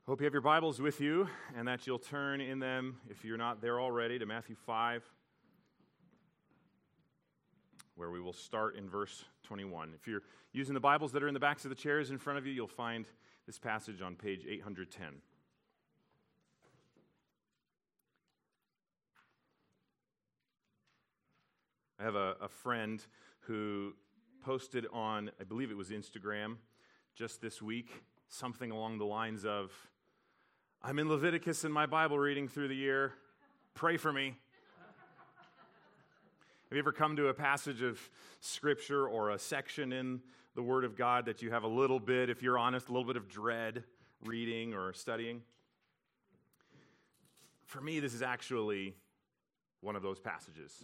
Hope you have your Bibles with you and that you'll turn in them, if you're not there already, to Matthew 5, where we will start in verse 21. If you're using the Bibles that are in the backs of the chairs in front of you, you'll find this passage on page 810. I have a friend who posted on, I believe it was Instagram, just this week, something along the lines of, "I'm in Leviticus in my Bible reading through the year. Pray for me." Have you ever come to a passage of Scripture or a section in the Word of God that you have a little bit, if you're honest, a little bit of dread reading or studying? For me, this is actually one of those passages.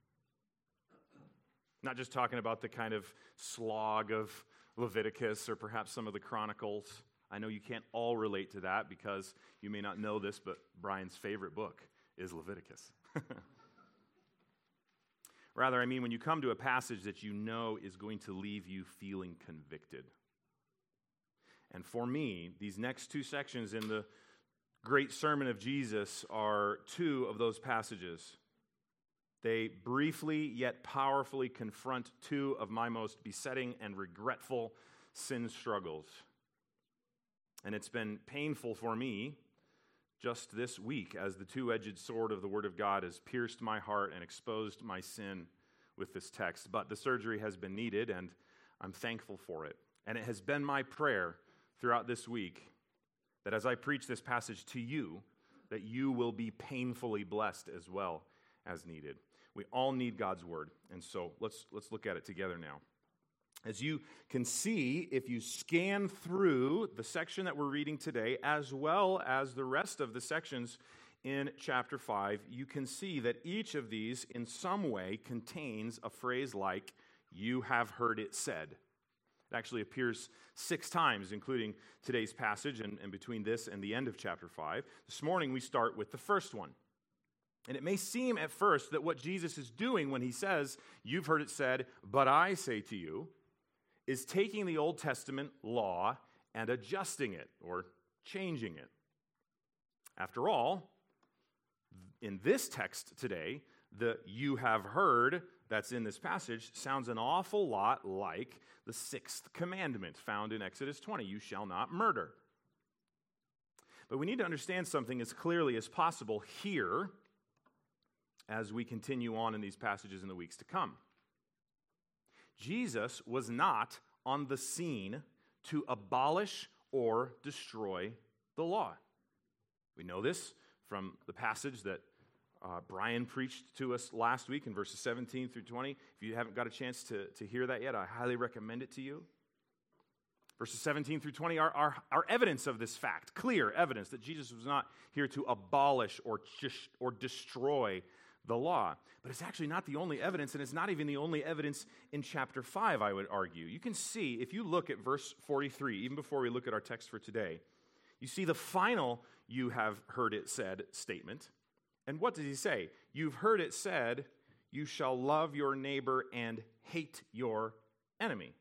Not just talking about the kind of slog of Leviticus or perhaps some of the Chronicles. I know you can't all relate to that because you may not know this, but Brian's favorite book is Leviticus. Rather, I mean when you come to a passage that you know is going to leave you feeling convicted. And for me, these next two sections in the great sermon of Jesus are two of those passages. They briefly yet powerfully confront two of my most besetting and regretful sin struggles. And it's been painful for me just this week as the two-edged sword of the Word of God has pierced my heart and exposed my sin with this text. But the surgery has been needed, and I'm thankful for it. And it has been my prayer throughout this week that as I preach this passage to you, that you will be painfully blessed as well as needed. We all need God's Word, and so let's look at it together now. As you can see, if you scan through the section that we're reading today, as well as the rest of the sections in chapter 5, you can see that each of these in some way contains a phrase like, "You have heard it said." It actually appears 6 times, including today's passage and between this and the end of chapter 5. This morning we start with the first one. And it may seem at first that what Jesus is doing when he says, "You've heard it said, but I say to you," is taking the Old Testament law and adjusting it or changing it. After all, in this text today, the "you have heard" that's in this passage sounds an awful lot like the 6th commandment found in Exodus 20, "You shall not murder." But we need to understand something as clearly as possible here as we continue on in these passages in the weeks to come. Jesus was not on the scene to abolish or destroy the law. We know this from the passage that Brian preached to us last week in verses 17 through 20. If you haven't got a chance to hear that yet, I highly recommend it to you. Verses 17 through 20 are evidence of this fact, clear evidence that Jesus was not here to abolish or destroy the law. But it's actually not the only evidence, and it's not even the only evidence in chapter 5, I would argue. You can see, if you look at verse 43, even before we look at our text for today, you see the final "you have heard it said" statement. And what does he say? You've heard it said, "You shall love your neighbor and hate your enemy."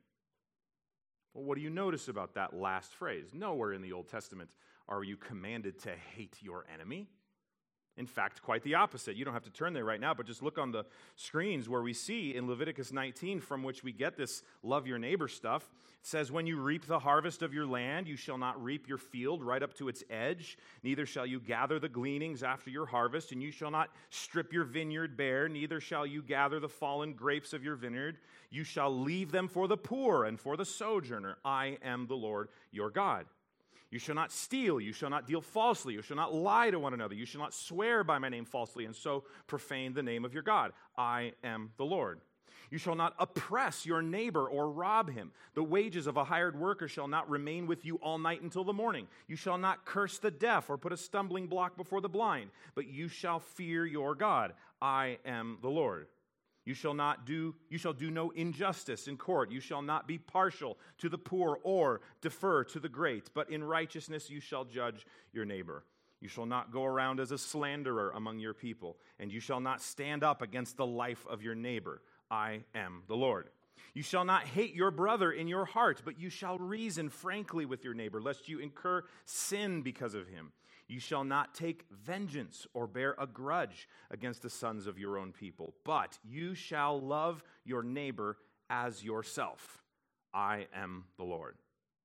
Well, what do you notice about that last phrase? Nowhere in the Old Testament are you commanded to hate your enemy. In fact, quite the opposite. You don't have to turn there right now, but just look on the screens where we see in Leviticus 19 from which we get this love your neighbor stuff. It says, "When you reap the harvest of your land, you shall not reap your field right up to its edge, neither shall you gather the gleanings after your harvest, and you shall not strip your vineyard bare, neither shall you gather the fallen grapes of your vineyard. You shall leave them for the poor and for the sojourner. I am the Lord your God. You shall not steal, you shall not deal falsely, you shall not lie to one another, you shall not swear by my name falsely, and so profane the name of your God. I am the Lord. You shall not oppress your neighbor or rob him. The wages of a hired worker shall not remain with you all night until the morning. You shall not curse the deaf or put a stumbling block before the blind, but you shall fear your God. I am the Lord. You shall do no injustice in court. You shall not be partial to the poor or defer to the great, but in righteousness you shall judge your neighbor. You shall not go around as a slanderer among your people, and you shall not stand up against the life of your neighbor. I am the Lord. You shall not hate your brother in your heart, but you shall reason frankly with your neighbor, lest you incur sin because of him. You shall not take vengeance or bear a grudge against the sons of your own people, but you shall love your neighbor as yourself. I am the Lord.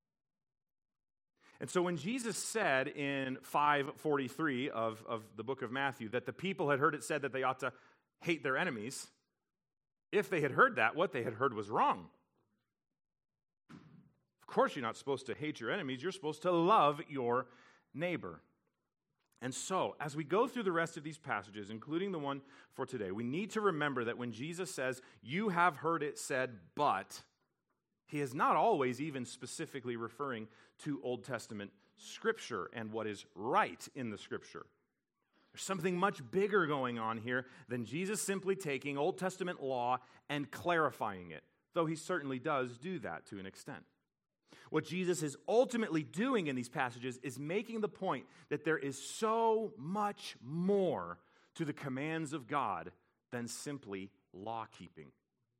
And so when Jesus said in 5:43 of the book of Matthew that the people had heard it said that they ought to hate their enemies, if they had heard that, what they had heard was wrong. Of course you're not supposed to hate your enemies. You're supposed to love your neighbor. And so, as we go through the rest of these passages, including the one for today, we need to remember that when Jesus says, you have heard it said, but, he is not always even specifically referring to Old Testament Scripture and what is right in the Scripture. There's something much bigger going on here than Jesus simply taking Old Testament law and clarifying it, though he certainly does do that to an extent. What Jesus is ultimately doing in these passages is making the point that there is so much more to the commands of God than simply law-keeping.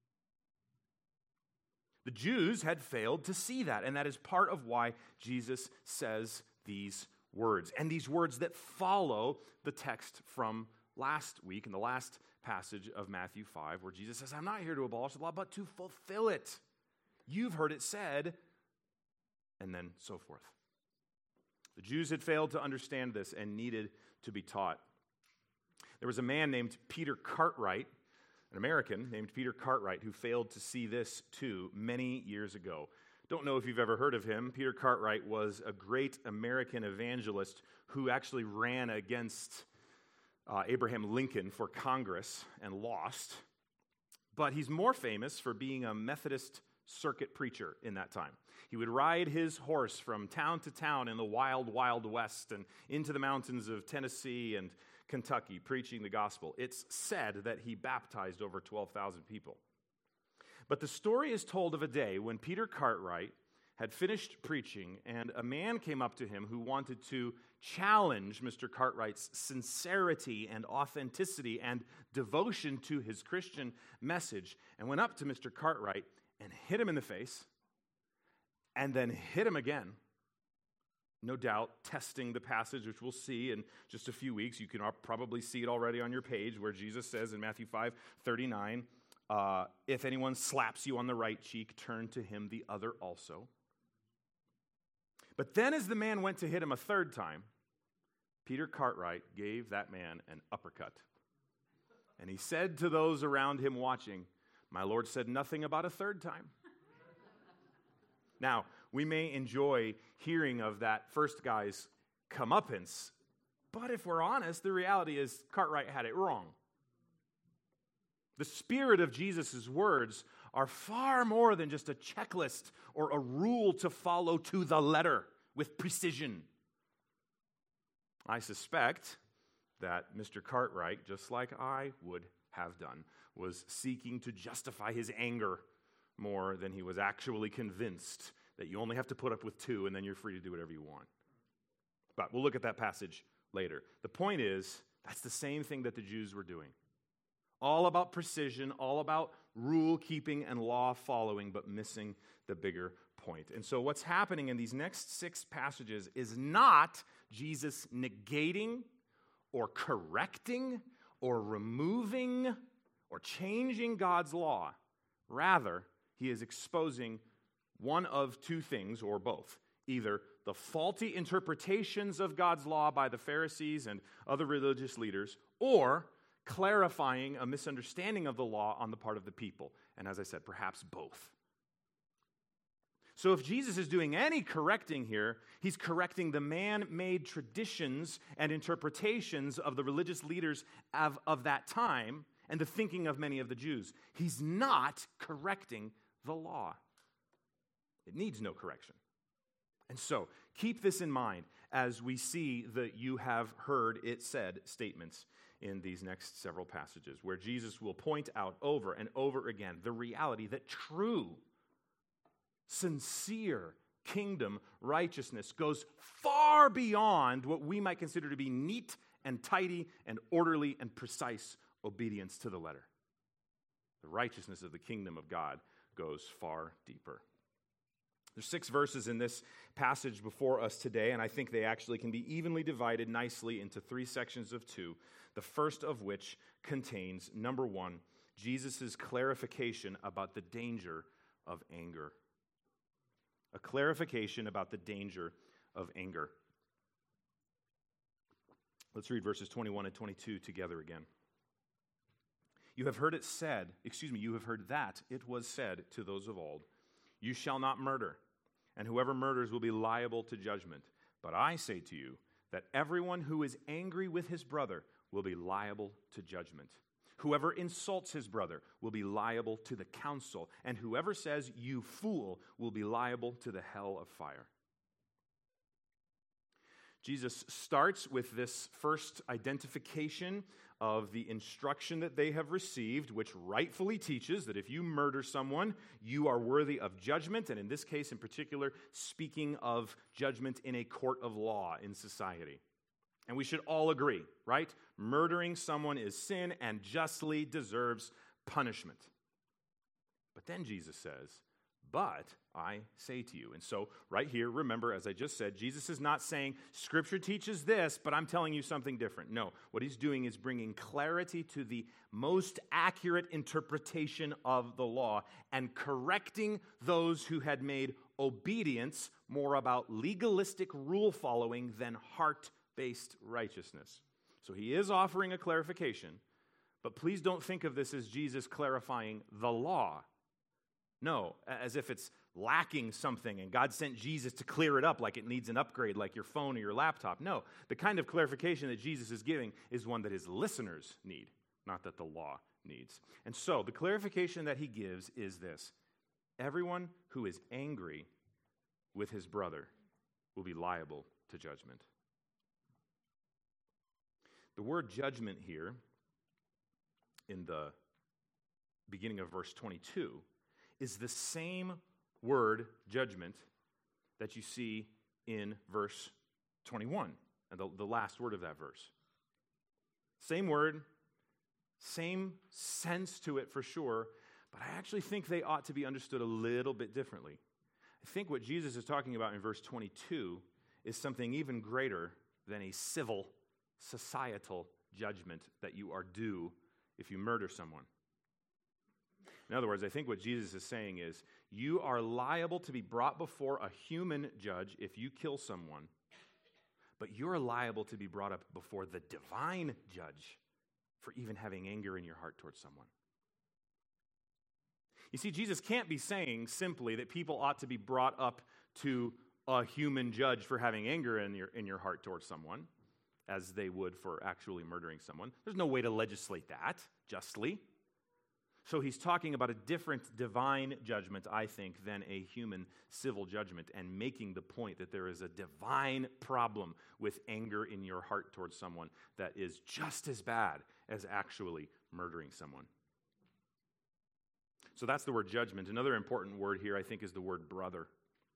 The Jews had failed to see that, and that is part of why Jesus says these words, and these words that follow the text from last week in the last passage of Matthew 5, where Jesus says, I'm not here to abolish the law, but to fulfill it. You've heard it said, and then so forth. The Jews had failed to understand this and needed to be taught. There was a man named Peter Cartwright, an American named Peter Cartwright, who failed to see this too many years ago. Don't know if you've ever heard of him. Peter Cartwright was a great American evangelist who actually ran against Abraham Lincoln for Congress and lost. But he's more famous for being a Methodist circuit preacher in that time. He would ride his horse from town to town in the wild, wild west and into the mountains of Tennessee and Kentucky preaching the gospel. It's said that he baptized over 12,000 people. But the story is told of a day when Peter Cartwright had finished preaching and a man came up to him who wanted to challenge Mr. Cartwright's sincerity and authenticity and devotion to his Christian message, and went up to Mr. Cartwright and hit him in the face, and then hit him again. No doubt, testing the passage, which we'll see in just a few weeks. You can probably see it already on your page, where Jesus says in Matthew 5:39, if anyone slaps you on the right cheek, turn to him the other also. But then as the man went to hit him a third time, Peter Cartwright gave that man an uppercut. And he said to those around him watching, my Lord said nothing about a third time. Now, we may enjoy hearing of that first guy's comeuppance, but if we're honest, the reality is Cartwright had it wrong. The spirit of Jesus' words are far more than just a checklist or a rule to follow to the letter with precision. I suspect that Mr. Cartwright, just like I would have done, was seeking to justify his anger more than he was actually convinced that you only have to put up with two and then you're free to do whatever you want. But we'll look at that passage later. The point is, that's the same thing that the Jews were doing. All about precision, all about rule keeping and law following, but missing the bigger point. And so what's happening in these next 6 passages is not Jesus negating or correcting or removing or changing God's law. Rather, he is exposing one of two things, or both. Either the faulty interpretations of God's law by the Pharisees and other religious leaders, or clarifying a misunderstanding of the law on the part of the people. And as I said, perhaps both. So if Jesus is doing any correcting here, he's correcting the man-made traditions and interpretations of the religious leaders of that time and the thinking of many of the Jews. He's not correcting the law. It needs no correction. And so, keep this in mind as we see the "you have heard it said" statements in these next several passages, where Jesus will point out over and over again the reality that true, sincere kingdom righteousness goes far beyond what we might consider to be neat and tidy and orderly and precise obedience to the letter. The righteousness of the kingdom of God goes far deeper. There's 6 verses in this passage before us today, and I think they actually can be evenly divided nicely into 3 sections of 2, the first of which contains, number 1, Jesus' clarification about the danger of anger. A clarification about the danger of anger. Let's read verses 21 and 22 together again. You have heard that it was said to those of old, you shall not murder, and whoever murders will be liable to judgment. But I say to you that everyone who is angry with his brother will be liable to judgment. Whoever insults his brother will be liable to the council, and whoever says, you fool, will be liable to the hell of fire. Jesus starts with this first identification of the instruction that they have received, which rightfully teaches that if you murder someone, you are worthy of judgment, and in this case in particular, speaking of judgment in a court of law in society. And we should all agree, right? Murdering someone is sin and justly deserves punishment. But then Jesus says, but I say to you. And so right here, remember, as I just said, Jesus is not saying, Scripture teaches this, but I'm telling you something different. No, what he's doing is bringing clarity to the most accurate interpretation of the law and correcting those who had made obedience more about legalistic rule following than heart-based righteousness. So he is offering a clarification, but please don't think of this as Jesus clarifying the law. No, as if it's lacking something and God sent Jesus to clear it up like it needs an upgrade like your phone or your laptop. No, the kind of clarification that Jesus is giving is one that his listeners need, not that the law needs. And so the clarification that he gives is this: everyone who is angry with his brother will be liable to judgment. The word judgment here in the beginning of verse 22 is the same word, judgment, that you see in verse 21, and the last word of that verse. Same word, same sense to it for sure, but I actually think they ought to be understood a little bit differently. I think what Jesus is talking about in verse 22 is something even greater than a civil, societal judgment that you are due if you murder someone. In other words, I think what Jesus is saying is, you are liable to be brought before a human judge if you kill someone, but you're liable to be brought up before the divine judge for even having anger in your heart towards someone. You see, Jesus can't be saying simply that people ought to be brought up to a human judge for having anger in your heart towards someone, as they would for actually murdering someone. There's no way to legislate that justly. So he's talking about a different divine judgment, I think, than a human civil judgment, and making the point that there is a divine problem with anger in your heart towards someone that is just as bad as actually murdering someone. So that's the word judgment. Another important word here, I think, is the word brother.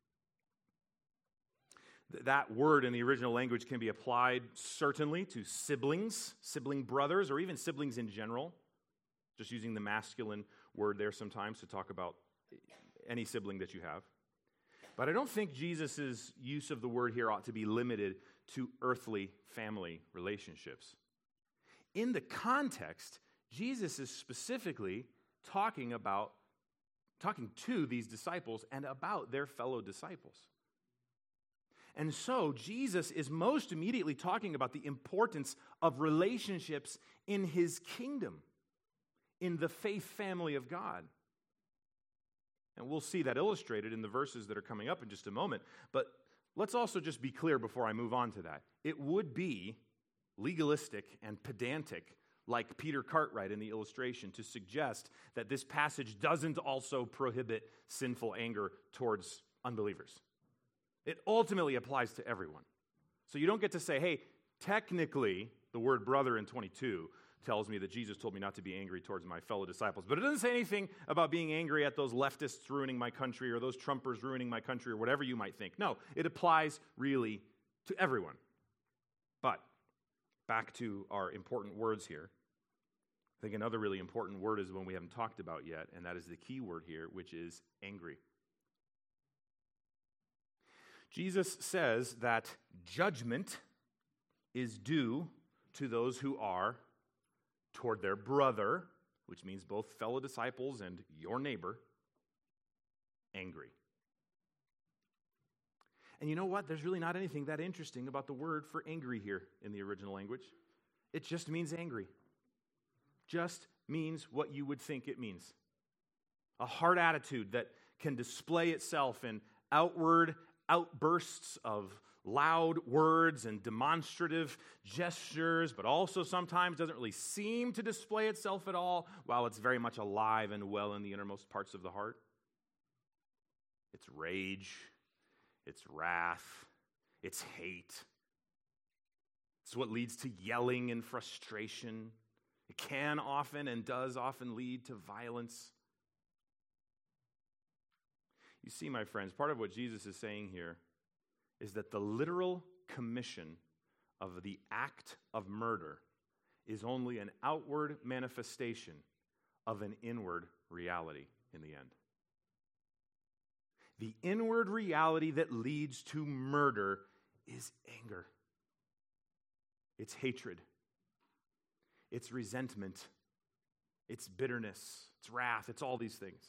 That word in the original language can be applied certainly to siblings, sibling brothers, or even siblings in general. Just using the masculine word there sometimes to talk about any sibling that you have. But I don't think Jesus' use of the word here ought to be limited to earthly family relationships. In the context, Jesus is specifically talking to these disciples and about their fellow disciples. And so Jesus is most immediately talking about the importance of relationships in his kingdom, in the faith family of God. And we'll see that illustrated in the verses that are coming up in just a moment. But let's also just be clear before I move on to that. It would be legalistic and pedantic, like Peter Cartwright in the illustration, to suggest that this passage doesn't also prohibit sinful anger towards unbelievers. It ultimately applies to everyone. So you don't get to say, hey, technically, the word brother in 22 tells me that Jesus told me not to be angry towards my fellow disciples. But it doesn't say anything about being angry at those leftists ruining my country or those Trumpers ruining my country or whatever you might think. No, it applies really to everyone. But back to our important words here. I think another really important word is one we haven't talked about yet, and that is the key word here, which is angry. Jesus says that judgment is due to those who are toward their brother, which means both fellow disciples and your neighbor, angry. And you know what? There's really not anything that interesting about the word for angry here in the original language. It just means angry. Just means what you would think it means. A hard attitude that can display itself in outward outbursts of loud words and demonstrative gestures, but also sometimes doesn't really seem to display itself at all, while it's very much alive and well in the innermost parts of the heart. It's rage, it's wrath, it's hate. It's what leads to yelling and frustration. It can often and does often lead to violence. You see, my friends, part of what Jesus is saying here is that the literal commission of the act of murder is only an outward manifestation of an inward reality in the end. The inward reality that leads to murder is anger. It's hatred. It's resentment. It's bitterness. It's wrath. It's all these things.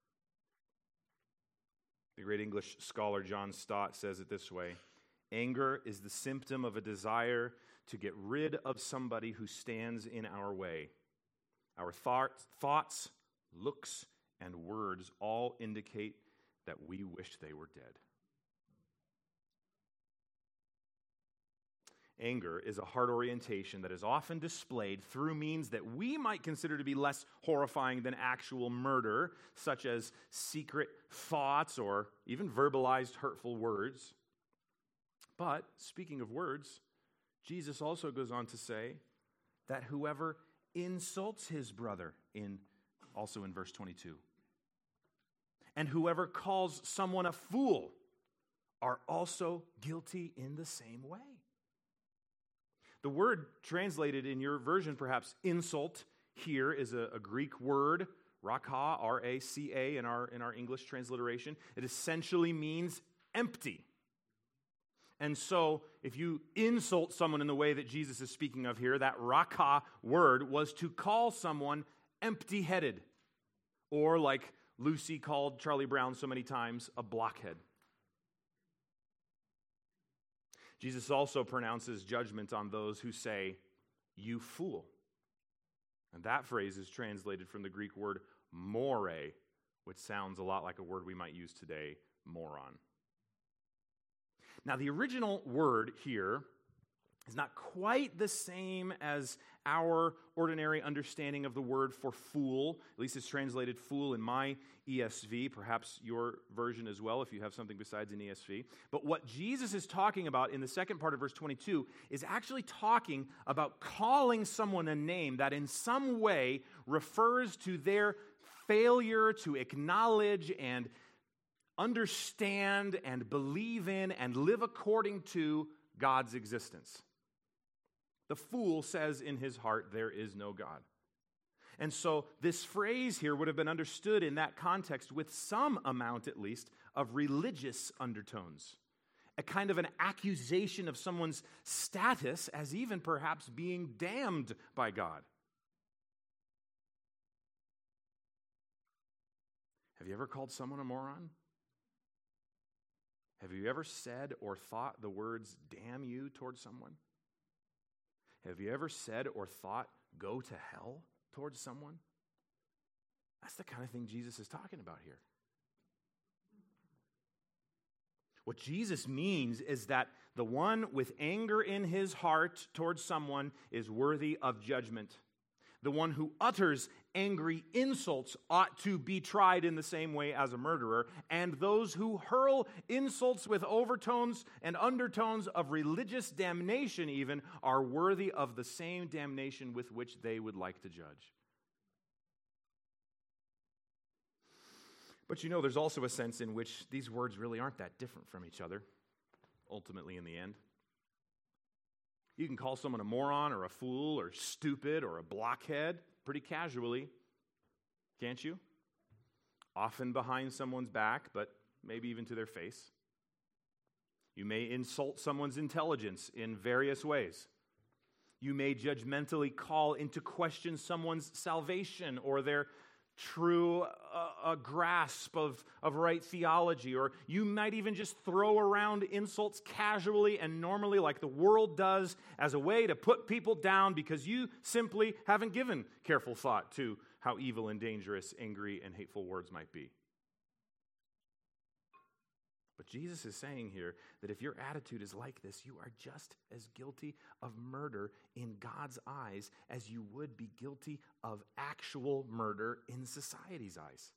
The great English scholar John Stott says it this way: anger is the symptom of a desire to get rid of somebody who stands in our way. Our thoughts, looks, and words all indicate that we wish they were dead. Anger is a heart orientation that is often displayed through means that we might consider to be less horrifying than actual murder, such as secret thoughts or even verbalized hurtful words. But, speaking of words, Jesus also goes on to say that whoever insults his brother, also in verse 22, and whoever calls someone a fool are also guilty in the same way. The word translated in your version, perhaps insult, here is a Greek word, raka, R-A-C-A, in our English transliteration. It essentially means empty. And so, if you insult someone in the way that Jesus is speaking of here, that raka word was to call someone empty-headed, or like Lucy called Charlie Brown so many times, a blockhead. Jesus also pronounces judgment on those who say, "You fool." And that phrase is translated from the Greek word more, which sounds a lot like a word we might use today, moron. Now, the original word here is not quite the same as our ordinary understanding of the word for fool. At least it's translated fool in my ESV, perhaps your version as well if you have something besides an ESV. But what Jesus is talking about in the second part of verse 22 is actually talking about calling someone a name that in some way refers to their failure to acknowledge and understand and believe in and live according to God's existence. The fool says in his heart, there is no God. And so this phrase here would have been understood in that context with some amount, at least, of religious undertones. A kind of an accusation of someone's status as even perhaps being damned by God. Have you ever called someone a moron? Have you ever said or thought the words, damn you, towards someone? Have you ever said or thought, go to hell, towards someone? That's the kind of thing Jesus is talking about here. What Jesus means is that the one with anger in his heart towards someone is worthy of judgment. The one who utters angry insults ought to be tried in the same way as a murderer, and those who hurl insults with overtones and undertones of religious damnation even are worthy of the same damnation with which they would like to judge. But you know, there's also a sense in which these words really aren't that different from each other, ultimately in the end. You can call someone a moron or a fool or stupid or a blockhead, pretty casually, can't you? Often behind someone's back, but maybe even to their face. You may insult someone's intelligence in various ways. You may judgmentally call into question someone's salvation or their true grasp of right theology. Or you might even just throw around insults casually and normally like the world does as a way to put people down because you simply haven't given careful thought to how evil and dangerous, angry, and hateful words might be. But Jesus is saying here that if your attitude is like this, you are just as guilty of murder in God's eyes as you would be guilty of actual murder in society's eyes.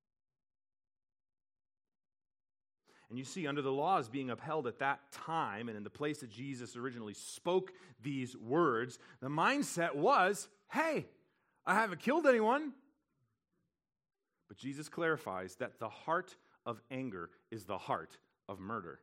And you see, under the laws being upheld at that time and in the place that Jesus originally spoke these words, the mindset was, hey, I haven't killed anyone. But Jesus clarifies that the heart of anger is the heart of murder.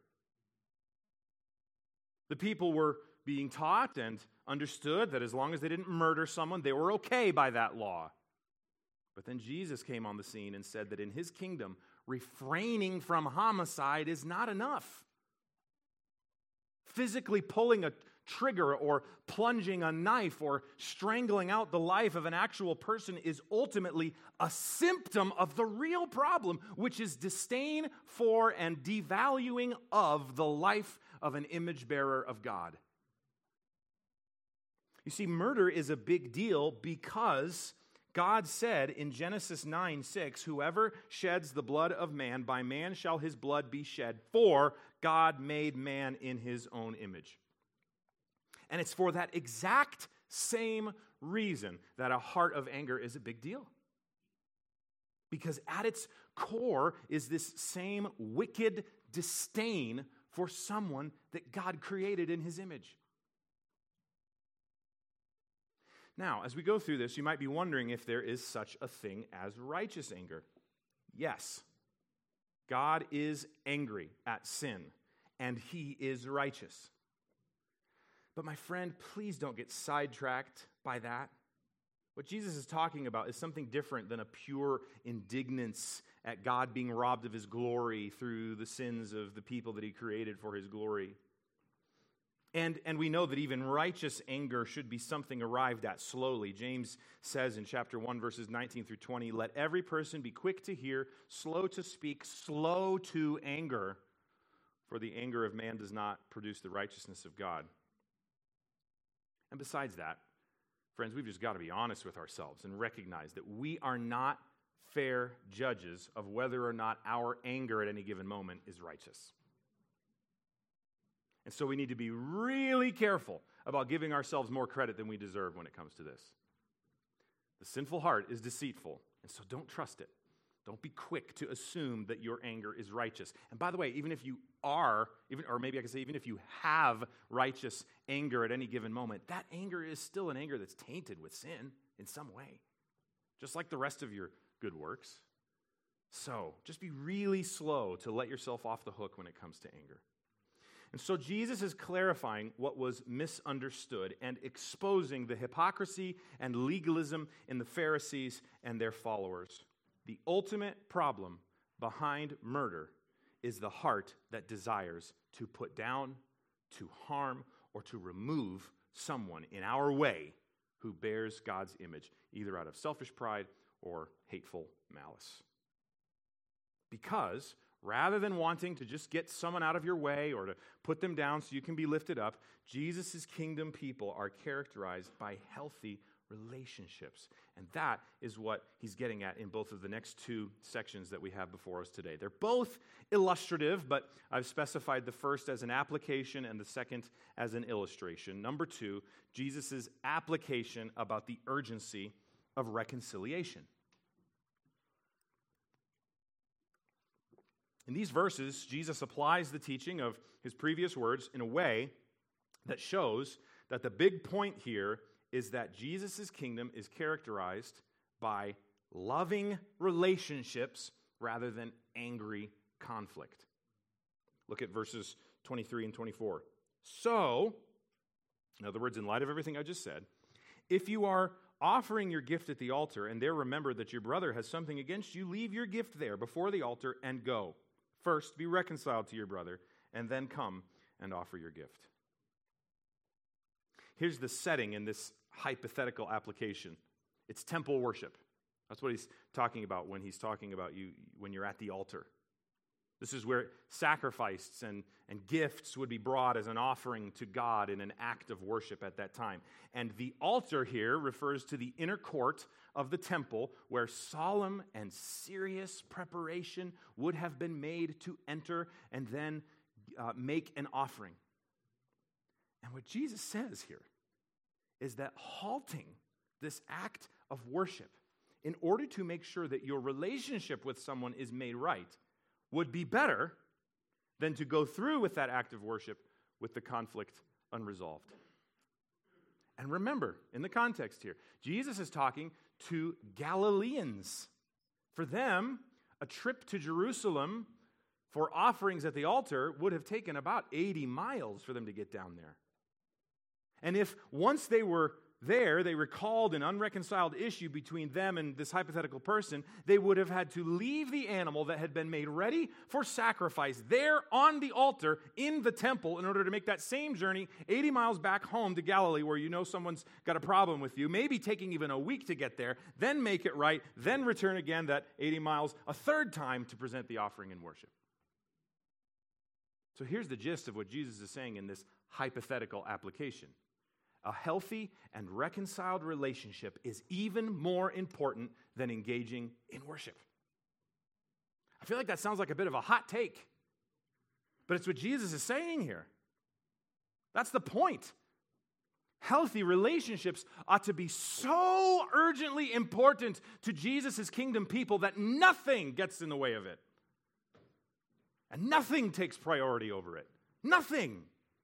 The people were being taught and understood that as long as they didn't murder someone, they were okay by that law. But then Jesus came on the scene and said that in his kingdom, refraining from homicide is not enough. Physically pulling a trigger or plunging a knife or strangling out the life of an actual person is ultimately a symptom of the real problem, which is disdain for and devaluing of the life of an image bearer of God. You see, murder is a big deal because God said in Genesis 9:6, whoever sheds the blood of man, by man shall his blood be shed, for God made man in his own image. And it's for that exact same reason that a heart of anger is a big deal. Because at its core is this same wicked disdain for someone that God created in his image. Now, as we go through this, you might be wondering if there is such a thing as righteous anger. Yes, God is angry at sin, and he is righteous. But my friend, please don't get sidetracked by that. What Jesus is talking about is something different than a pure indignance at God being robbed of his glory through the sins of the people that he created for his glory. And we know that even righteous anger should be something arrived at slowly. James says in chapter 1, verses 19 through 20, let every person be quick to hear, slow to speak, slow to anger, for the anger of man does not produce the righteousness of God. And besides that, friends, we've just got to be honest with ourselves and recognize that we are not fair judges of whether or not our anger at any given moment is righteous. And so we need to be really careful about giving ourselves more credit than we deserve when it comes to this. The sinful heart is deceitful, and so don't trust it. Don't be quick to assume that your anger is righteous. And by the way, even if you are, or maybe I can say even if you have righteous anger at any given moment, that anger is still an anger that's tainted with sin in some way, just like the rest of your good works. So just be really slow to let yourself off the hook when it comes to anger. And so Jesus is clarifying what was misunderstood and exposing the hypocrisy and legalism in the Pharisees and their followers. The ultimate problem behind murder is the heart that desires to put down, to harm, or to remove someone in our way who bears God's image, either out of selfish pride or hateful malice. Because rather than wanting to just get someone out of your way or to put them down so you can be lifted up, Jesus' kingdom people are characterized by healthy relationships. And that is what he's getting at in both of the next two sections that we have before us today. They're both illustrative, but I've specified the first as an application and the second as an illustration. Number 2, Jesus' application about the urgency of reconciliation. In these verses, Jesus applies the teaching of his previous words in a way that shows that the big point here is that Jesus' kingdom is characterized by loving relationships rather than angry conflict. Look at verses 23 and 24. So, in other words, in light of everything I just said, if you are offering your gift at the altar and there remember that your brother has something against you, leave your gift there before the altar and go. First, be reconciled to your brother, and then come and offer your gift. Here's the setting in this hypothetical application. It's temple worship. That's what he's talking about when he's talking about you when you're at the altar. This is where sacrifices and gifts would be brought as an offering to God in an act of worship at that time. And the altar here refers to the inner court of the temple where solemn and serious preparation would have been made to enter and then make an offering. And what Jesus says here is that halting this act of worship in order to make sure that your relationship with someone is made right would be better than to go through with that act of worship with the conflict unresolved. And remember, in the context here, Jesus is talking to Galileans. For them, a trip to Jerusalem for offerings at the altar would have taken about 80 miles for them to get down there. And if once they were there, they recalled an unreconciled issue between them and this hypothetical person, they would have had to leave the animal that had been made ready for sacrifice there on the altar in the temple in order to make that same journey 80 miles back home to Galilee where you know someone's got a problem with you, maybe taking even a week to get there, then make it right, then return again that 80 miles a third time to present the offering in worship. So here's the gist of what Jesus is saying in this hypothetical application. A healthy and reconciled relationship is even more important than engaging in worship. I feel like that sounds like a bit of a hot take, but it's what Jesus is saying here. That's the point. Healthy relationships ought to be so urgently important to Jesus' kingdom people that nothing gets in the way of it. And nothing takes priority over it. Nothing.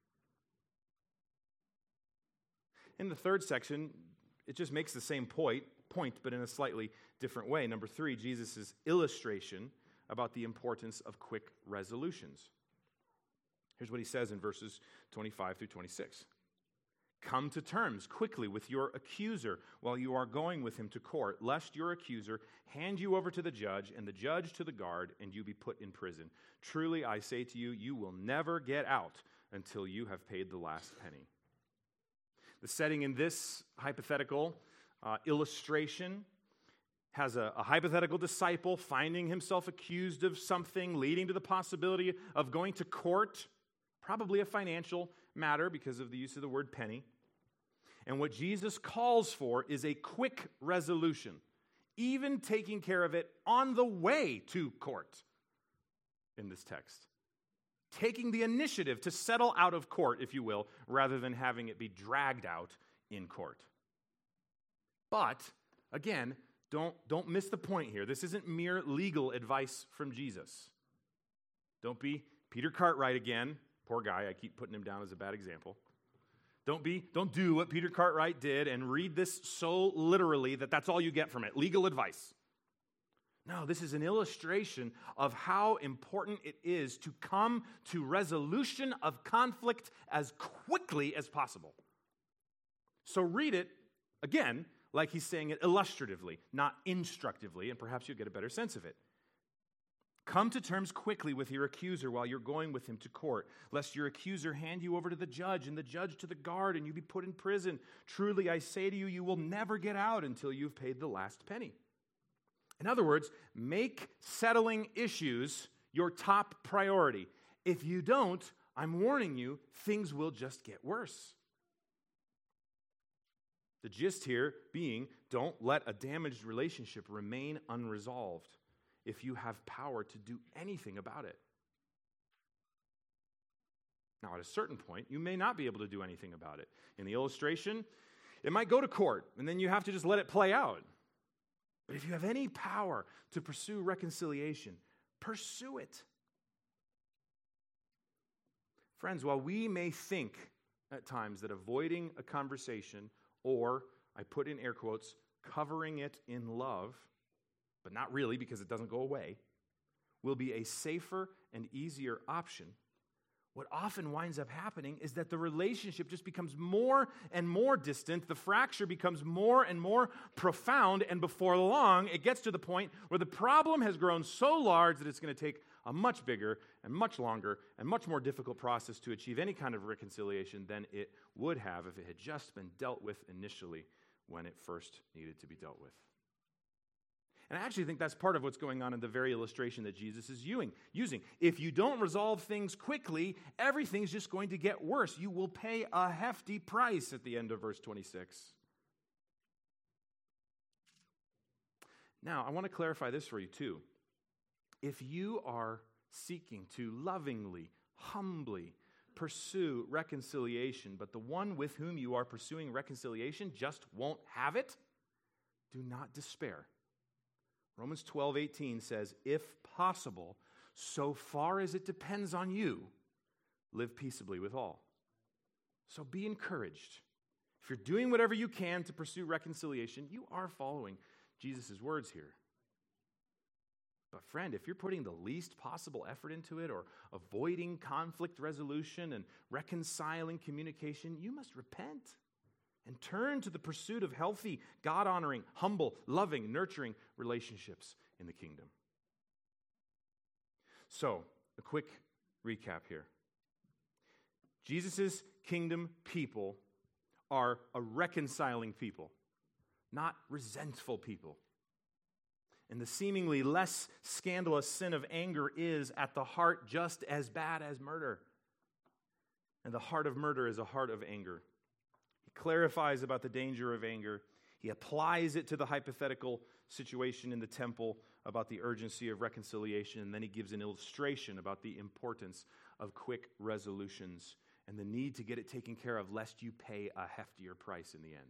In the third section, it just makes the same point, but in a slightly different way. Number 3, Jesus' illustration about the importance of quick resolutions. Here's what he says in verses 25 through 26. Come to terms quickly with your accuser while you are going with him to court, lest your accuser hand you over to the judge and the judge to the guard, and you be put in prison. Truly, I say to you, you will never get out until you have paid the last penny. The setting in this hypothetical illustration has a hypothetical disciple finding himself accused of something, leading to the possibility of going to court, probably a financial matter because of the use of the word penny. And what Jesus calls for is a quick resolution, even taking care of it on the way to court in this text. Taking the initiative to settle out of court, if you will, rather than having it be dragged out in court. But, again, don't miss the point here. This isn't mere legal advice from Jesus. Don't be Peter Cartwright again. Poor guy, I keep putting him down as a bad example. Don't do what Peter Cartwright did and read this so literally that that's all you get from it. Legal advice. No, this is an illustration of how important it is to come to resolution of conflict as quickly as possible. So read it, again, like he's saying it illustratively, not instructively, and perhaps you'll get a better sense of it. Come to terms quickly with your accuser while you're going with him to court, lest your accuser hand you over to the judge and the judge to the guard and you be put in prison. Truly, I say to you, you will never get out until you've paid the last penny. In other words, make settling issues your top priority. If you don't, I'm warning you, things will just get worse. The gist here being, don't let a damaged relationship remain unresolved if you have power to do anything about it. Now, at a certain point, you may not be able to do anything about it. In the illustration, it might go to court, and then you have to just let it play out. But if you have any power to pursue reconciliation, pursue it. Friends, while we may think at times that avoiding a conversation, or, I put in air quotes, covering it in love, but not really because it doesn't go away, will be a safer and easier option, what often winds up happening is that the relationship just becomes more and more distant. The fracture becomes more and more profound, and before long, it gets to the point where the problem has grown so large that it's going to take a much bigger and much longer and much more difficult process to achieve any kind of reconciliation than it would have if it had just been dealt with initially when it first needed to be dealt with. And I actually think that's part of what's going on in the very illustration that Jesus is using. If you don't resolve things quickly, everything's just going to get worse. You will pay a hefty price at the end of verse 26. Now, I want to clarify this for you too. If you are seeking to lovingly, humbly pursue reconciliation, but the one with whom you are pursuing reconciliation just won't have it, do not despair. Romans 12:18 says, if possible, so far as it depends on you, live peaceably with all. So be encouraged. If you're doing whatever you can to pursue reconciliation, you are following Jesus' words here. But friend, if you're putting the least possible effort into it or avoiding conflict resolution and reconciling communication, you must repent and turn to the pursuit of healthy, God-honoring, humble, loving, nurturing relationships in the kingdom. So, a quick recap here. Jesus' kingdom people are a reconciling people, not resentful people. And the seemingly less scandalous sin of anger is, at the heart, just as bad as murder. And the heart of murder is a heart of anger. He clarifies about the danger of anger. He applies it to the hypothetical situation in the temple about the urgency of reconciliation. And then he gives an illustration about the importance of quick resolutions and the need to get it taken care of lest you pay a heftier price in the end.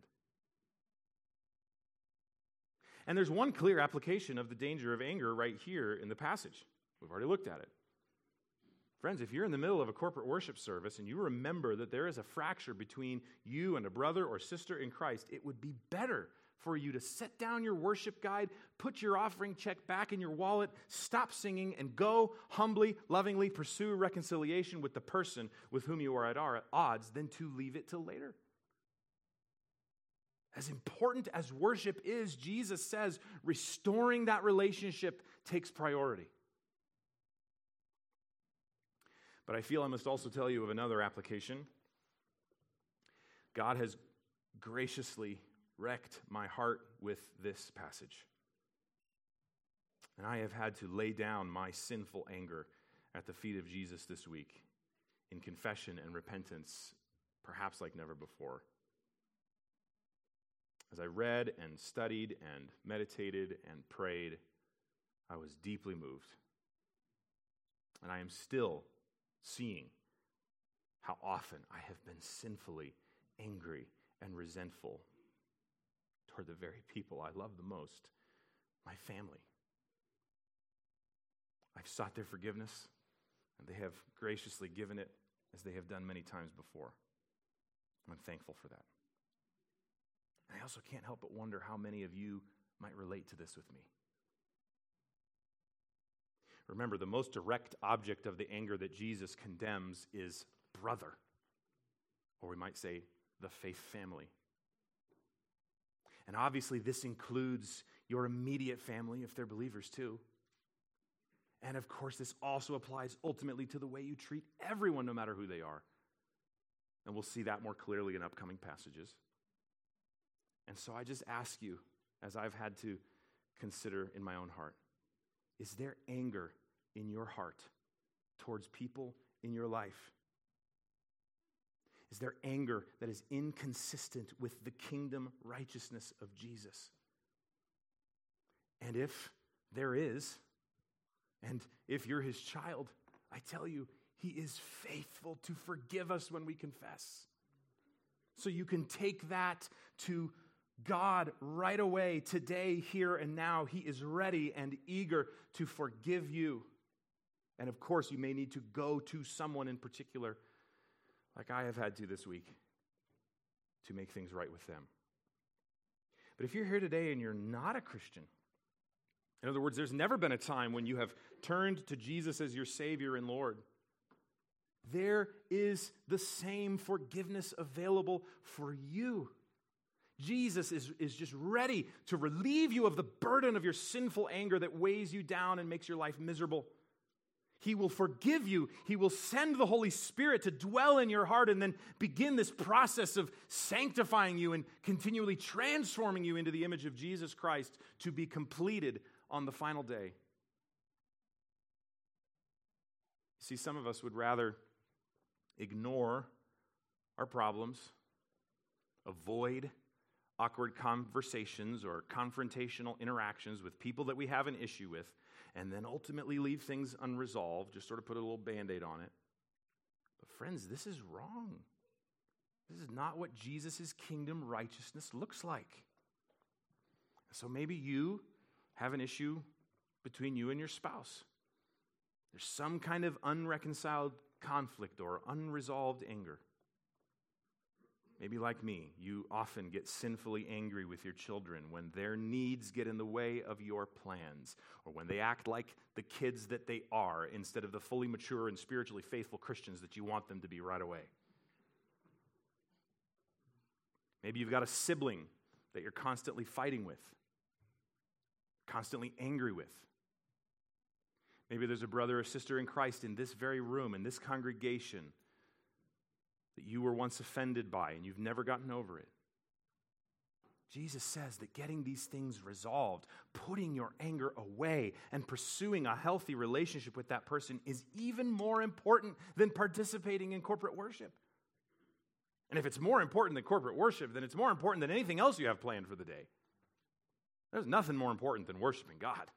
And there's one clear application of the danger of anger right here in the passage. We've already looked at it. Friends, if you're in the middle of a corporate worship service and you remember that there is a fracture between you and a brother or sister in Christ, it would be better for you to set down your worship guide, put your offering check back in your wallet, stop singing, and go humbly, lovingly pursue reconciliation with the person with whom you are at odds than to leave it till later. As important as worship is, Jesus says restoring that relationship takes priority. But I feel I must also tell you of another application. God has graciously wrecked my heart with this passage. And I have had to lay down my sinful anger at the feet of Jesus this week in confession and repentance, perhaps like never before. As I read and studied and meditated and prayed, I was deeply moved. And I am still seeing how often I have been sinfully angry and resentful toward the very people I love the most, my family. I've sought their forgiveness, and they have graciously given it as they have done many times before. I'm thankful for that. I also can't help but wonder how many of you might relate to this with me. Remember, the most direct object of the anger that Jesus condemns is brother, or we might say the faith family. And obviously this includes your immediate family, if they're believers too. And of course, this also applies ultimately to the way you treat everyone, no matter who they are. And we'll see that more clearly in upcoming passages. And so I just ask you, as I've had to consider in my own heart, is there anger in your heart towards people in your life? Is there anger that is inconsistent with the kingdom righteousness of Jesus? And if there is, and if you're his child, I tell you, he is faithful to forgive us when we confess. So you can take that to God right away, today, here, and now. He is ready and eager to forgive you. And of course, you may need to go to someone in particular, like I have had to this week, to make things right with them. But if you're here today and you're not a Christian, in other words, there's never been a time when you have turned to Jesus as your Savior and Lord, there is the same forgiveness available for you. Jesus is just ready to relieve you of the burden of your sinful anger that weighs you down and makes your life miserable. He will forgive you. He will send the Holy Spirit to dwell in your heart and then begin this process of sanctifying you and continually transforming you into the image of Jesus Christ to be completed on the final day. See, some of us would rather ignore our problems, avoid awkward conversations or confrontational interactions with people that we have an issue with, and then ultimately leave things unresolved, just sort of put a little Band-Aid on it. But friends, this is wrong. This is not what Jesus' kingdom righteousness looks like. So maybe you have an issue between you and your spouse. There's some kind of unreconciled conflict or unresolved anger. Maybe like me, you often get sinfully angry with your children when their needs get in the way of your plans, or when they act like the kids that they are instead of the fully mature and spiritually faithful Christians that you want them to be right away. Maybe you've got a sibling that you're constantly fighting with, constantly angry with. Maybe there's a brother or sister in Christ in this very room, in this congregation, that you were once offended by and you've never gotten over it. Jesus says that getting these things resolved, putting your anger away, and pursuing a healthy relationship with that person is even more important than participating in corporate worship. And if it's more important than corporate worship, then it's more important than anything else you have planned for the day. There's nothing more important than worshiping God.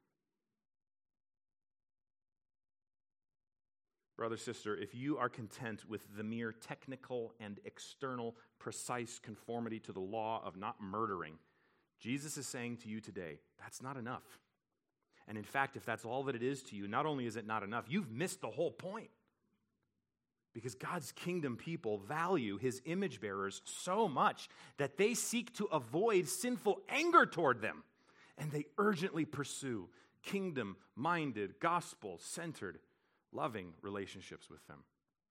Brother, sister, if you are content with the mere technical and external precise conformity to the law of not murdering, Jesus is saying to you today, that's not enough. And in fact, if that's all that it is to you, not only is it not enough, you've missed the whole point. Because God's kingdom people value his image bearers so much that they seek to avoid sinful anger toward them. And they urgently pursue kingdom-minded, gospel-centered, loving relationships with them.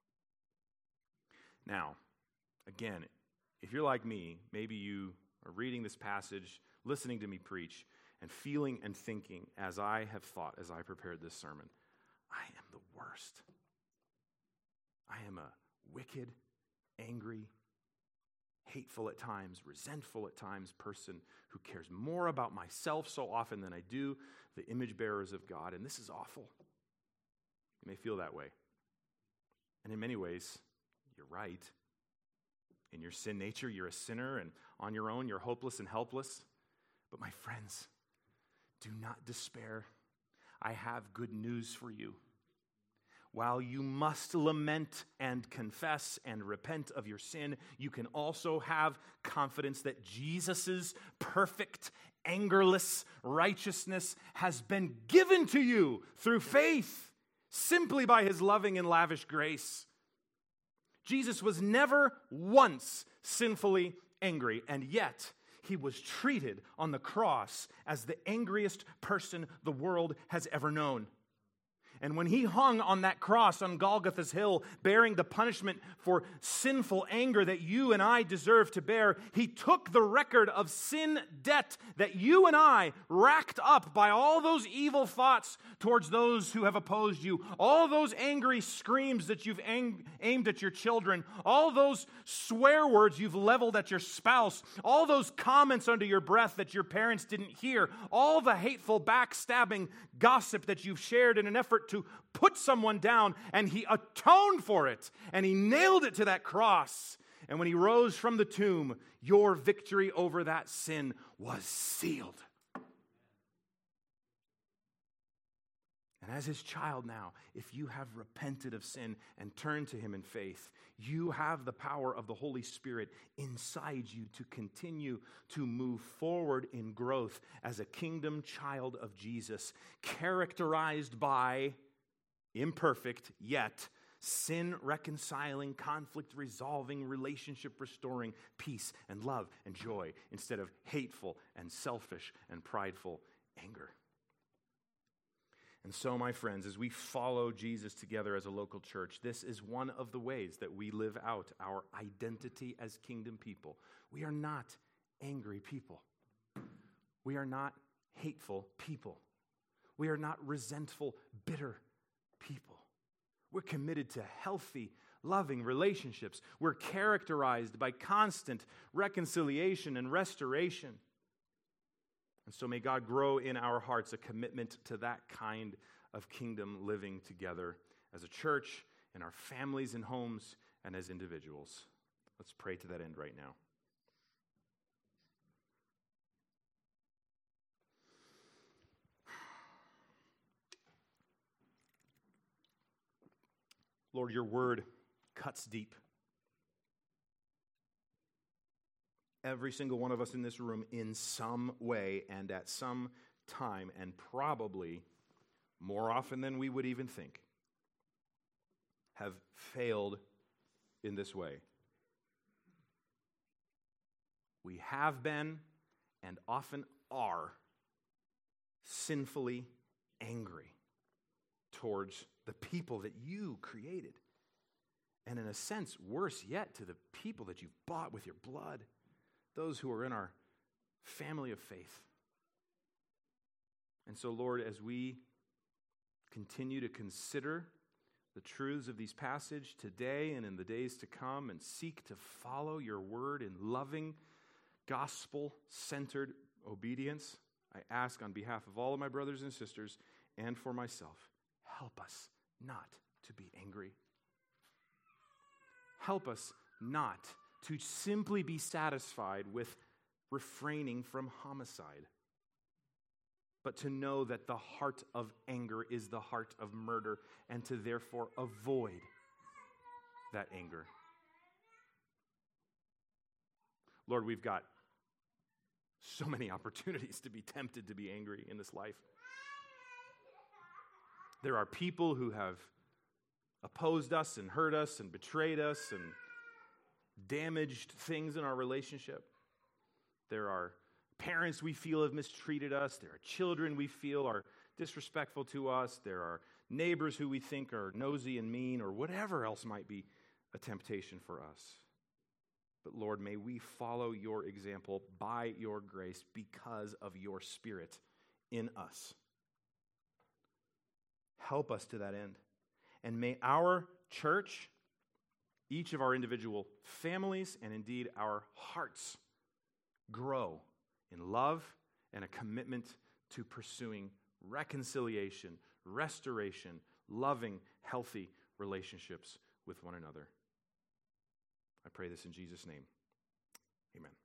Now, again, if you're like me, maybe you are reading this passage, listening to me preach, and feeling and thinking as I have thought as I prepared this sermon, I am the worst. I am a wicked, angry, hateful at times, resentful at times person who cares more about myself so often than I do the image bearers of God, and this is awful. You may feel that way. And in many ways, you're right. In your sin nature, you're a sinner, and on your own, you're hopeless and helpless. But my friends, do not despair. I have good news for you. While you must lament and confess and repent of your sin, you can also have confidence that Jesus' perfect, angerless righteousness has been given to you through faith, simply by his loving and lavish grace. Jesus was never once sinfully angry, and yet he was treated on the cross as the angriest person the world has ever known. And when he hung on that cross on Golgotha's hill, bearing the punishment for sinful anger that you and I deserve to bear, he took the record of sin debt that you and I racked up by all those evil thoughts towards those who have opposed you, all those angry screams that you've aimed at your children, all those swear words you've leveled at your spouse, all those comments under your breath that your parents didn't hear, all the hateful backstabbing gossip that you've shared in an effort to put someone down, and he atoned for it, and he nailed it to that cross. And when he rose from the tomb, your victory over that sin was sealed. And as his child now, if you have repented of sin and turned to him in faith, you have the power of the Holy Spirit inside you to continue to move forward in growth as a kingdom child of Jesus, characterized by imperfect, yet sin-reconciling, conflict-resolving, relationship-restoring peace and love and joy instead of hateful and selfish and prideful anger. And so, my friends, as we follow Jesus together as a local church, this is one of the ways that we live out our identity as kingdom people. We are not angry people. We are not hateful people. We are not resentful, bitter people. We're committed to healthy, loving relationships. We're characterized by constant reconciliation and restoration. And so may God grow in our hearts a commitment to that kind of kingdom living together as a church, in our families and homes, and as individuals. Let's pray to that end right now. Lord, your word cuts deep. Every single one of us in this room, in some way and at some time, and probably more often than we would even think, have failed in this way. We have been and often are sinfully angry towards the people that you created. And in a sense, worse yet, to the people that you've bought with your blood, those who are in our family of faith. And so, Lord, as we continue to consider the truths of these passages today and in the days to come and seek to follow your word in loving, gospel-centered obedience, I ask on behalf of all of my brothers and sisters and for myself, help us not to be angry. Help us not to simply be satisfied with refraining from homicide, but to know that the heart of anger is the heart of murder, and to therefore avoid that anger. Lord, we've got so many opportunities to be tempted to be angry in this life. There are people who have opposed us and hurt us and betrayed us and damaged things in our relationship. There are parents we feel have mistreated us. There are children we feel are disrespectful to us. There are neighbors who we think are nosy and mean, or whatever else might be a temptation for us. But Lord, may we follow your example by your grace because of your Spirit in us. Help us to that end. And may our church, each of our individual families, and indeed our hearts grow in love and a commitment to pursuing reconciliation, restoration, loving, healthy relationships with one another. I pray this in Jesus' name. Amen.